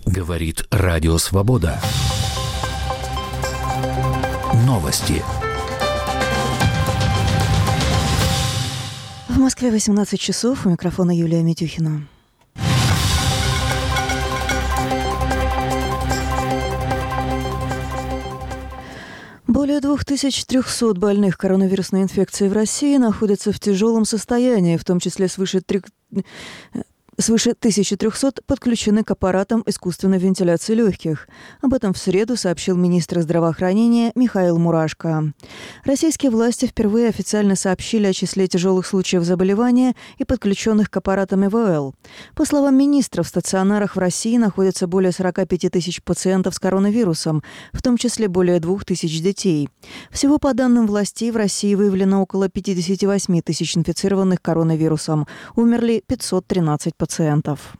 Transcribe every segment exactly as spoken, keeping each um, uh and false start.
Говорит Радио Свобода. Новости. В Москве восемнадцать часов. У микрофона Юлия Митюхина. Более две тысячи триста больных коронавирусной инфекцией в России находятся в тяжелом состоянии, в том числе свыше трех... Свыше тысячи трёхсот подключены к аппаратам искусственной вентиляции легких. Об этом в среду сообщил министр здравоохранения Михаил Мурашко. Российские власти впервые официально сообщили о числе тяжелых случаев заболевания и подключенных к аппаратам ИВЛ. По словам министра, в стационарах в России находится более сорок пять тысяч пациентов с коронавирусом, в том числе более двух тысяч детей. Всего, по данным властей, в России выявлено около пятьдесят восемь тысяч инфицированных коронавирусом. Умерли пятьсот тринадцать пациентов.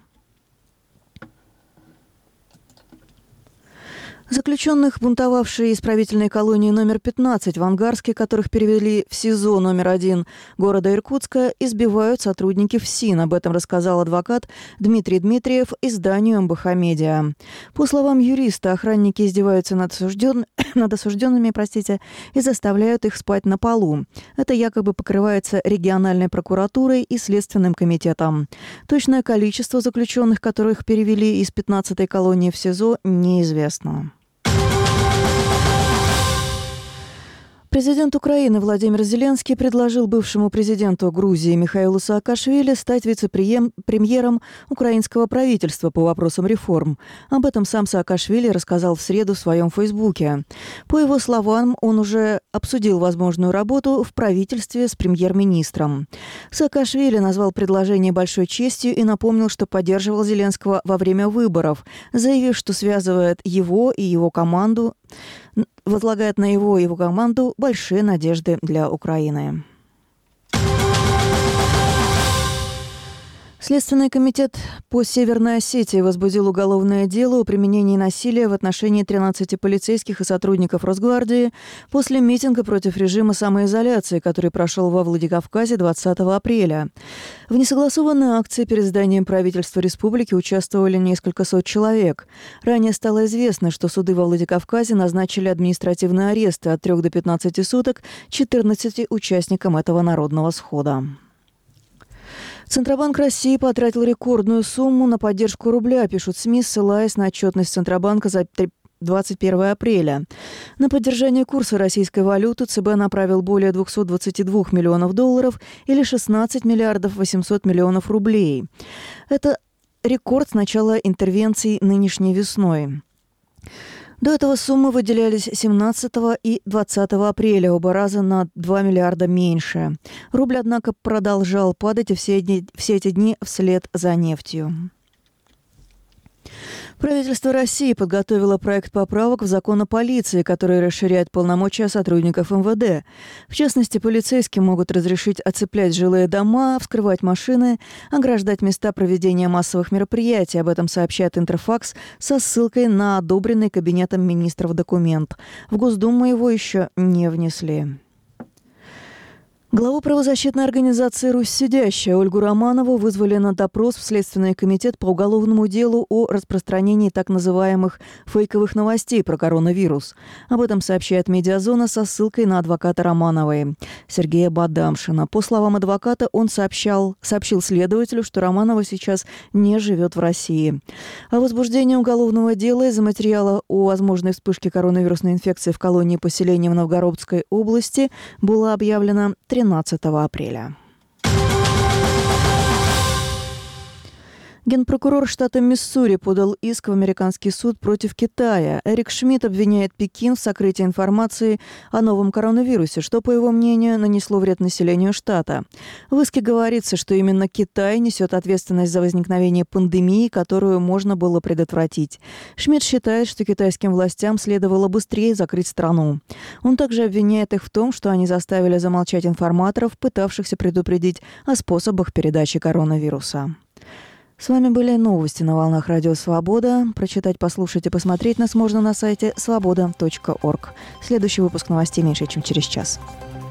Заключенных, бунтовавшие исправительной колонии номер пятнадцать в Ангарске, которых перевели в СИЗО номер один города Иркутска, избивают сотрудники ФСИН. Об этом рассказал адвокат Дмитрий Дмитриев изданию эм бэ ха Медиа. По словам юриста, охранники издеваются над, осужден... над осужденными простите, и заставляют их спать на полу. Это якобы покрывается региональной прокуратурой и Следственным комитетом. Точное количество заключенных, которых перевели из пятнадцатой колонии в СИЗО, неизвестно. Президент Украины Владимир Зеленский предложил бывшему президенту Грузии Михаилу Саакашвили стать вице-премьером украинского правительства по вопросам реформ. Об этом сам Саакашвили рассказал в среду в своем фейсбуке. По его словам, он уже обсудил возможную работу в правительстве с премьер-министром. Саакашвили назвал предложение большой честью и напомнил, что поддерживал Зеленского во время выборов, заявив, что связывает его и его команду возлагает на его и его команду большие надежды для Украины. Следственный комитет по Северной Осетии возбудил уголовное дело о применении насилия в отношении тринадцати полицейских и сотрудников Росгвардии после митинга против режима самоизоляции, который прошел во Владикавказе двадцатого апреля. В несогласованной акции перед зданием правительства республики участвовали несколько сот человек. Ранее стало известно, что суды во Владикавказе назначили административные аресты от трёх до пятнадцати суток четырнадцати участникам этого народного схода. Центробанк России потратил рекордную сумму на поддержку рубля, пишут СМИ, ссылаясь на отчетность Центробанка за двадцать первое апреля. На поддержание курса российской валюты ЦБ направил более двухсот двадцати двух миллионов долларов или шестнадцать миллиардов восемьсот миллионов рублей. Это рекорд с начала интервенций нынешней весной. До этого суммы выделялись семнадцатого и двадцатого апреля, оба раза на два миллиарда меньше. Рубль, однако, продолжал падать и все, дни, все эти дни вслед за нефтью. Правительство России подготовило проект поправок в закон о полиции, который расширяет полномочия сотрудников эм вэ дэ. В частности, полицейским могут разрешить оцеплять жилые дома, вскрывать машины, ограждать места проведения массовых мероприятий. Об этом сообщает Интерфакс со ссылкой на одобренный Кабинетом министров документ. В Госдуму его еще не внесли. Главу правозащитной организации «Русь Сидящая» Ольгу Романову вызвали на допрос в Следственный комитет по уголовному делу о распространении так называемых фейковых новостей про коронавирус. Об этом сообщает «Медиазона» со ссылкой на адвоката Романовой Сергея Бадамшина. По словам адвоката, он сообщал, сообщил следователю, что Романова сейчас не живет в России. О возбуждении уголовного дела из-за материала о возможной вспышке коронавирусной инфекции в колонии поселения в Новгородской области было объявлено тринадцатого апреля. Генпрокурор штата Миссури подал иск в американский суд против Китая. Эрик Шмидт обвиняет Пекин в сокрытии информации о новом коронавирусе, что, по его мнению, нанесло вред населению штата. В иске говорится, что именно Китай несет ответственность за возникновение пандемии, которую можно было предотвратить. Шмидт считает, что китайским властям следовало быстрее закрыть страну. Он также обвиняет их в том, что они заставили замолчать информаторов, пытавшихся предупредить о способах передачи коронавируса. С вами были новости на волнах Радио Свобода. Прочитать, послушать и посмотреть нас можно на сайте свобода точка орг. Следующий выпуск новостей меньше, чем через час.